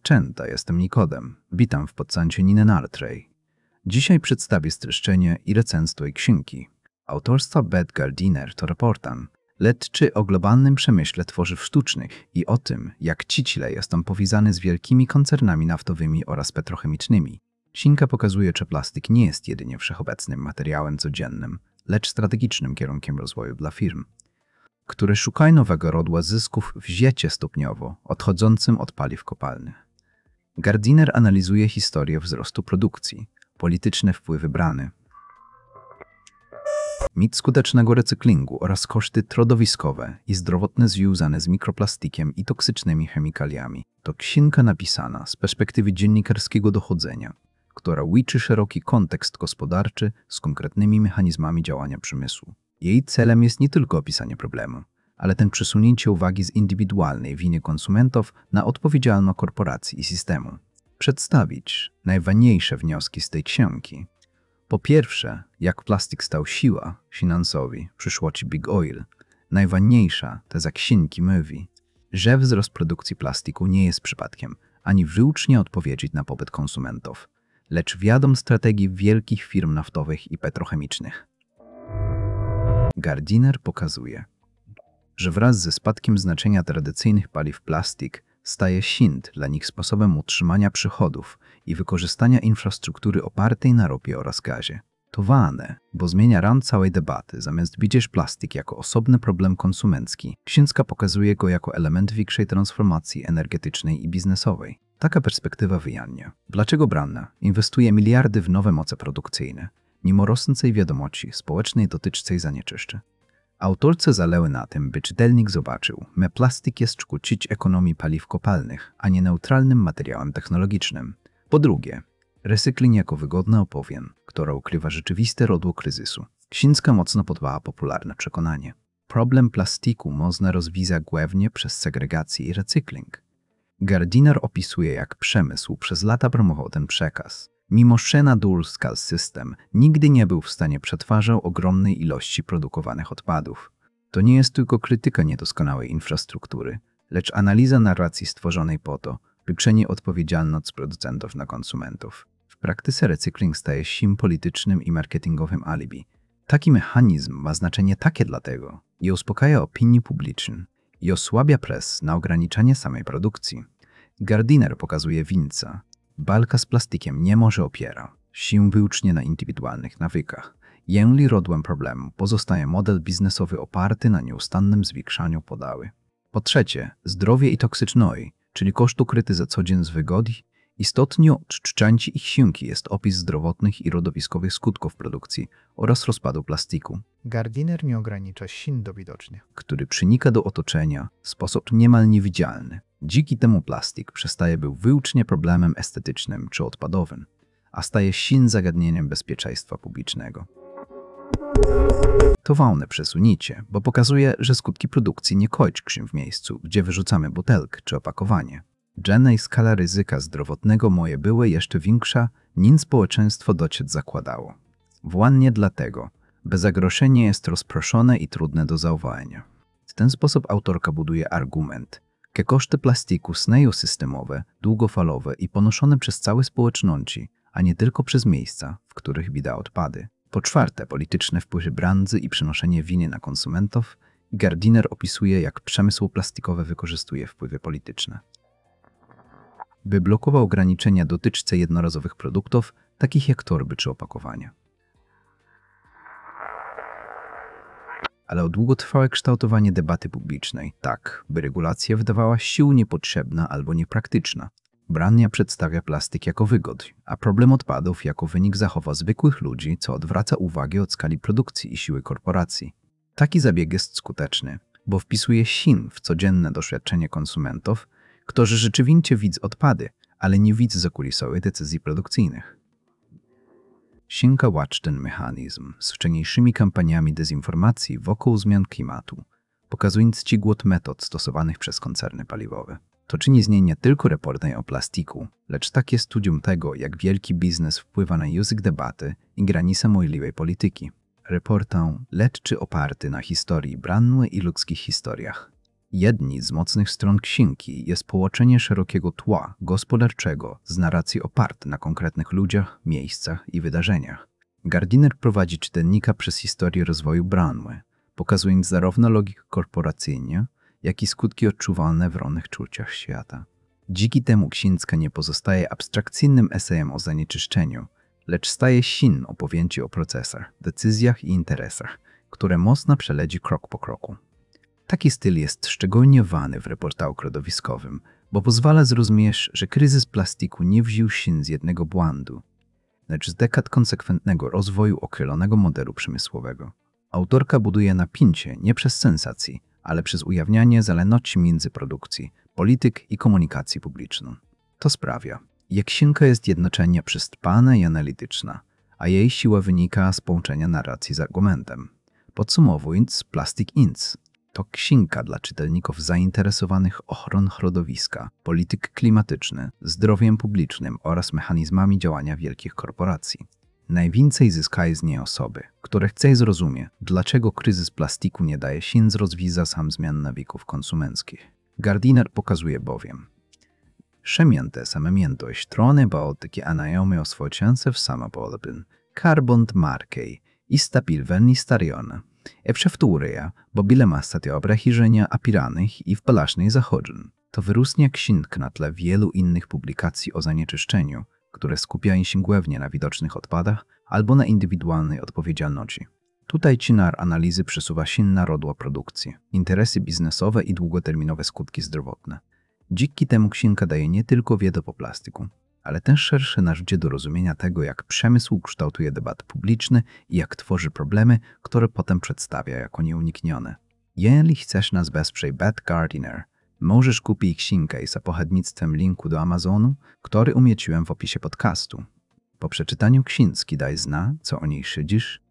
Częta, jestem Nikodem. Witam w podcaście Niny Nartrej. Dzisiaj przedstawię streszczenie i recenzję tej księgi. Autorstwa Beth Gardiner to raportan lecz o globalnym przemyśle tworzyw sztucznych i o tym, jak cicle jest tam powiązany z wielkimi koncernami naftowymi oraz petrochemicznymi. Księga pokazuje, że plastik nie jest jedynie wszechobecnym materiałem codziennym, lecz strategicznym kierunkiem rozwoju dla firm, które szukają nowego rodła zysków w świecie stopniowo odchodzącym od paliw kopalnych. Gardiner analizuje historię wzrostu produkcji, polityczne wpływy brany, mit skutecznego recyklingu oraz koszty środowiskowe i zdrowotne związane z mikroplastikiem i toksycznymi chemikaliami. To księga napisana z perspektywy dziennikarskiego dochodzenia, która łączy szeroki kontekst gospodarczy z konkretnymi mechanizmami działania przemysłu. Jej celem jest nie tylko opisanie problemu, ale ten przesunięcie uwagi z indywidualnej winy konsumentów na odpowiedzialność korporacji i systemu. Przedstawić najważniejsze wnioski z tej księgi. Po pierwsze, jak plastik stał siłą finansowi w przyszłości Big Oil. Najważniejsza teza księgi mówi, że wzrost produkcji plastiku nie jest przypadkiem ani wyłącznie odpowiedzią na popyt konsumentów, lecz wiadom strategii wielkich firm naftowych i petrochemicznych. Gardiner pokazuje, że wraz ze spadkiem znaczenia tradycyjnych paliw plastik staje się dla nich sposobem utrzymania przychodów i wykorzystania infrastruktury opartej na ropie oraz gazie. To ważne, bo zmienia ram całej debaty. Zamiast widzieć plastik jako osobny problem konsumencki, księga pokazuje go jako element większej transformacji energetycznej i biznesowej. Taka perspektywa wyjaśnia, dlaczego branża inwestuje miliardy w nowe moce produkcyjne, mimo rosnącej wiadomości społecznej dotyczącej zanieczyszczeń. Autorce zależy na tym, by czytelnik zobaczył, że plastik jest szkodzić ekonomii paliw kopalnych, a nie neutralnym materiałem technologicznym. Po drugie, recykling jako wygodna opowieść, która ukrywa rzeczywiste rodło kryzysu. Księga mocno podwaja popularne przekonanie. Problem plastiku można rozwiązać głównie przez segregację i recykling. Gardiner opisuje, jak przemysł przez lata promował ten przekaz, mimo że na dual-scale system nigdy nie był w stanie przetwarzać ogromnej ilości produkowanych odpadów. To nie jest tylko krytyka niedoskonałej infrastruktury, lecz analiza narracji stworzonej po to, by przenieść odpowiedzialność z producentów na konsumentów. W praktyce recykling staje się politycznym i marketingowym alibi. Taki mechanizm ma znaczenie takie dlatego i uspokaja opinię publiczną i osłabia pres na ograniczanie samej produkcji. Gardiner pokazuje winca. Walka z plastikiem nie może opierać się wyłącznie na indywidualnych nawykach. Jeżeli rodłem problemu pozostaje model biznesowy oparty na nieustannym zwiększaniu podaży. Po trzecie, zdrowie i toksyczność, czyli koszt ukryty za co dzień z wygody. Istotnie części ich księgi jest opis zdrowotnych i środowiskowych skutków produkcji oraz rozpadu plastiku. Gardiner nie ogranicza się do widocznych, który przenika do otoczenia w sposób niemal niewidzialny. Dzięki temu plastik przestaje być wyłącznie problemem estetycznym czy odpadowym, a staje się zagadnieniem bezpieczeństwa publicznego. To ważne przesunięcie, bo pokazuje, że skutki produkcji nie kończą się w miejscu, gdzie wyrzucamy butelkę czy opakowanie. Dżennej skala ryzyka zdrowotnego moje były jeszcze większa, niż społeczeństwo dotąd zakładało. Właśnie dlatego, by zagrożenie jest rozproszone i trudne do zauważenia. W ten sposób autorka buduje argument, że koszty plastiku są systemowe, długofalowe i ponoszone przez całe społeczności, a nie tylko przez miejsca, w których widać odpady. Po czwarte, polityczne wpływy branży i przenoszenie winy na konsumentów. Gardiner opisuje, jak przemysł plastikowy wykorzystuje wpływy polityczne, by blokował ograniczenia dotyczące jednorazowych produktów, takich jak torby czy opakowania. Ale o długotrwałe kształtowanie debaty publicznej, tak, by regulacja wydawała się niepotrzebna albo niepraktyczna. Branża przedstawia plastik jako wygodę, a problem odpadów jako wynik zachowań zwykłych ludzi, co odwraca uwagę od skali produkcji i siły korporacji. Taki zabieg jest skuteczny, bo wpisuje się w codzienne doświadczenie konsumentów, którzy rzeczywiście widzą odpady, ale nie widzą zakulisowych decyzji produkcyjnych. Księga łączy ten mechanizm z wcześniejszymi kampaniami dezinformacji wokół zmian klimatu, pokazując ścigłot metod stosowanych przez koncerny paliwowe. To czyni z niej nie tylko reporter o plastiku, lecz takie studium tego, jak wielki biznes wpływa na język debaty i granice możliwej polityki. Reporter lecz oparty na historii branży i ludzkich historiach. Jedni z mocnych stron księgi jest połączenie szerokiego tła gospodarczego z narracji oparte na konkretnych ludziach, miejscach i wydarzeniach. Gardiner prowadzi czytelnika przez historię rozwoju branży, pokazując zarówno logikę korporacyjną, jak i skutki odczuwalne w różnych czuciach świata. Dzięki temu księga nie pozostaje abstrakcyjnym esejem o zanieczyszczeniu, lecz staje się opowieścią o procesach, decyzjach i interesach, które można przelecieć krok po kroku. Taki styl jest szczególnie wany w reportażu środowiskowym, bo pozwala zrozumieć, że kryzys plastiku nie wziął się z jednego błędu, lecz z dekad konsekwentnego rozwoju określonego modelu przemysłowego. Autorka buduje napięcie nie przez sensację, ale przez ujawnianie zależności między produkcji, polityk i komunikacji publiczną. To sprawia, że księga jest jednocześnie przystępna i analityczna, a jej siła wynika z połączenia narracji z argumentem. Podsumowując, Plastic Inc. to księga dla czytelników zainteresowanych ochroną środowiska, polityk klimatyczny, zdrowiem publicznym oraz mechanizmami działania wielkich korporacji. Najwięcej zyskają z niej osoby, które chcą zrozumieć, dlaczego kryzys plastiku nie daje się rozwiązać sam zmian nawyków konsumenckich. Gardiner pokazuje bowiem, przemięte samemięto strony Bałtyki anajomy oswojense w samopolbyn, karbont markej i stabilweni starione. Przewtóryja, bo bile masa te obrachiżenia apiranych i w palacznej zachodzeń. To wyrósnia księg na tle wielu innych publikacji o zanieczyszczeniu, które skupiają się głównie na widocznych odpadach albo na indywidualnej odpowiedzialności. Tutaj ciężar analizy przesuwa się na rodło produkcji, interesy biznesowe i długoterminowe skutki zdrowotne. Dzięki temu księga daje nie tylko wiedzę po plastiku, ale też szersze narzędzie do rozumienia tego, jak przemysł kształtuje debat publiczny i jak tworzy problemy, które potem przedstawia jako nieuniknione. Jeżeli chcesz nas wesprzeć Gardiner, możesz kupić księgę za pochodnictwem linku do Amazonu, który umieściłem w opisie podcastu. Po przeczytaniu księgi daj zna, co o niej szydzisz